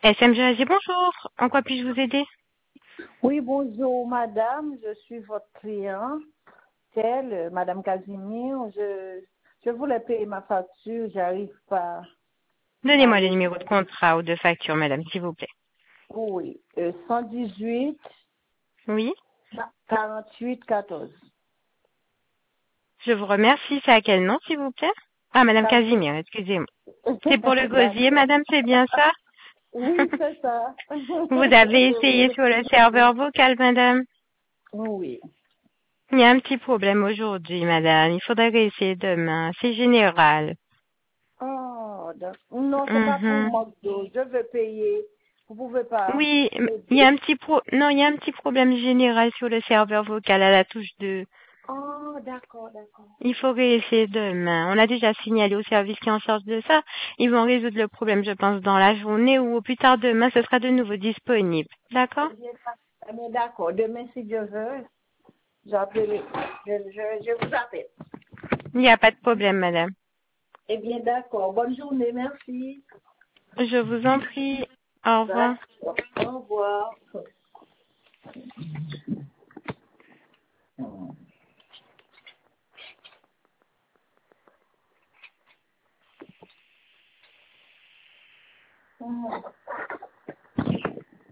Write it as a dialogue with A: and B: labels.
A: SM Jazzy, bonjour. En quoi puis-je vous aider?
B: Oui, bonjour madame, je suis votre client, madame Casimir. Je voulais payer ma facture, j'arrive pas à
A: Donnez-moi le numéro de
B: recevoir.
A: contrat ou de facture, madame, s'il vous plaît.
B: Oui, 118
A: Oui,
B: 48 14.
A: je vous remercie. C'est à quel nom, s'il vous plaît? Ah, madame
B: Casimir.
A: Casimir, excusez-moi. C'est pour le gosier,
B: D'accord.
A: madame, c'est bien ça?
B: Oui, c'est ça.
A: Vous avez essayé sur le serveur vocal, madame?
B: Oui.
A: Il y a un petit problème aujourd'hui, madame. Il faudrait réessayer demain. C'est général.
B: Oh, non, c'est pas pour
A: Mhm.
B: manque d'eau. Je veux payer. Vous pouvez pas
A: Oui, il y
B: m'aider?
A: a un petit non, il y a un petit problème général sur le serveur vocal à la touche 2.
B: Oh, d'accord, d'accord.
A: Il faut réessayer demain. On a déjà signalé au service qui est en charge de ça. Ils vont résoudre le problème, je pense, dans la journée ou au plus tard demain, ce sera de nouveau disponible. D'accord?
B: Eh bien, d'accord. Demain, si Dieu veut, j'appelle, je vous appelle.
A: Il n'y a pas de problème, madame.
B: Eh bien, d'accord. Bonne journée, merci.
A: Je vous en prie. Au revoir.
B: D'accord. Au revoir.